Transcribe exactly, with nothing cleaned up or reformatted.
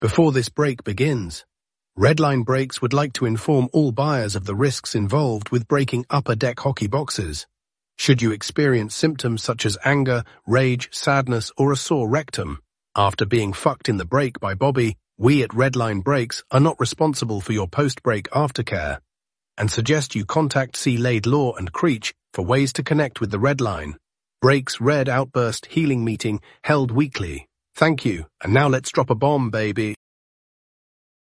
Before this break begins, Redline Brakes would like to inform all buyers of the risks involved with breaking upper deck hockey boxes. Should you experience symptoms such as anger, rage, sadness, or a sore rectum after being fucked in the brake by Bobby, we at Redline Brakes are not responsible for your post-brake aftercare and suggest you contact C. Laidlaw and Creech for ways to connect with the Redline Brakes Red Outburst Healing Meeting held weekly. Thank you, and now let's drop a bomb, baby.